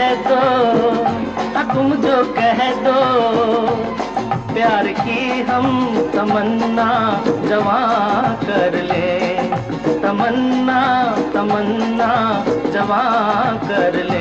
दो, तुम जो कह दो, प्यार की हम तमन्ना जवां कर ले, तमन्ना तमन्ना जवां कर ले।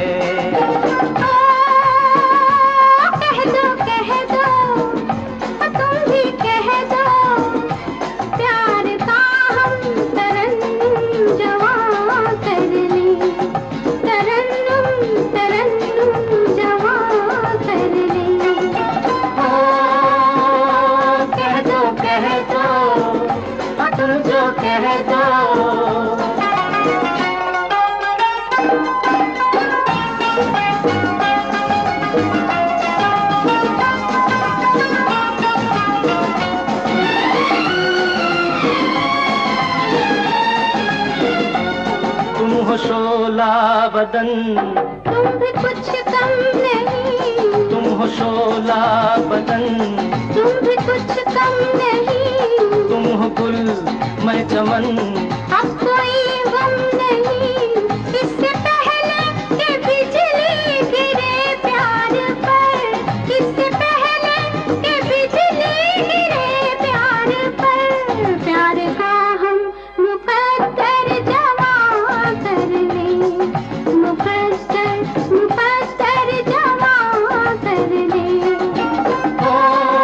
तुम हो शोला बदन, तुम भी कुछ कम नहीं, तुम हो शोला बदन, तुम भी कुछ कम नहीं, तुम हो गुल मैं चमन, अब कोई गम नहीं, इससे पहले कि बिजली गिरे प्यार पर, इससे पहले कि बिजली गिरे प्यार पर, प्यार का हम मुकद्दर जवां कर ले, मुकद्दर मुकद्दर जवां कर ले। ओ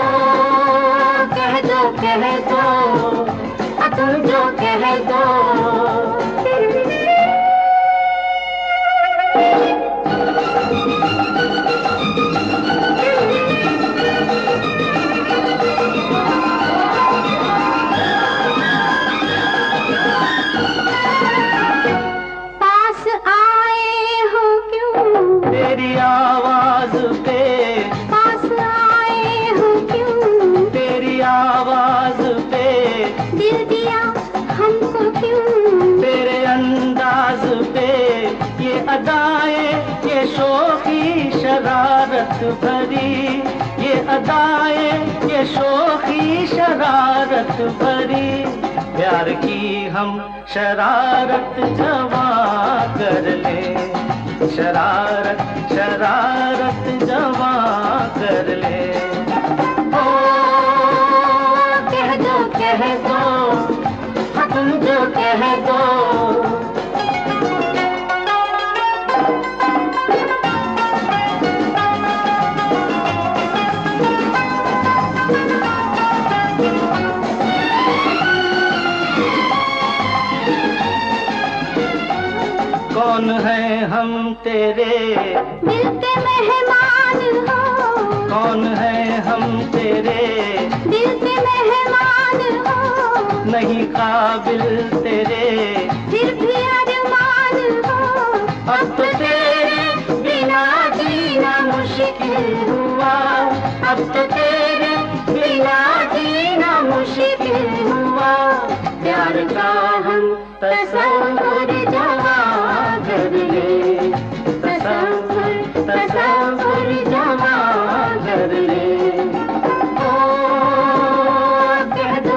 कह दो तुम जो कह दो। पास आए हो क्यों तेरी आवाज पे, पास आए हो क्यों तेरी आवाज पे, दिल दिया हमको क्यों, तेरे अंदाज पे, ये अदाएं ये शोखी शरारत भरी, ये अदाएं ये शोखी शरारत भरी, प्यार की हम शरारत जवां कर ले, शरारत शरारत जवां कर ले। ओ कह दो तुम जो कह दो। कौन है हम तेरे दिल के मेहमान हो, कौन है हम तेरे दिल के मेहमान हो, नहीं काबिल तेरे, फिर भी अरमान हो, अब तो तेरे बिना जीना मुश्किल हुआ, अब तो तेरे बिना जीना मुश्किल हुआ, प्यार का हम तसव्वुर जवां कर ले, तसव्वुर जवां कर ले। ओ कह दो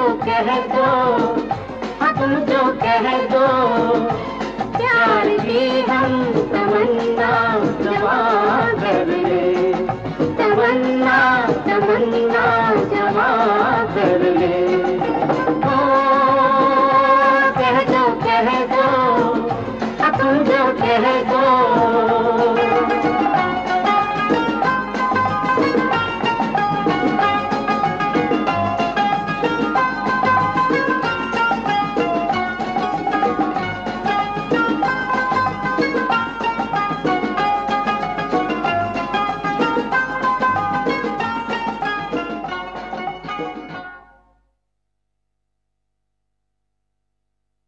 तुम जो कह दो, प्यार की हम तमन्ना जवां कर ले, तमन्ना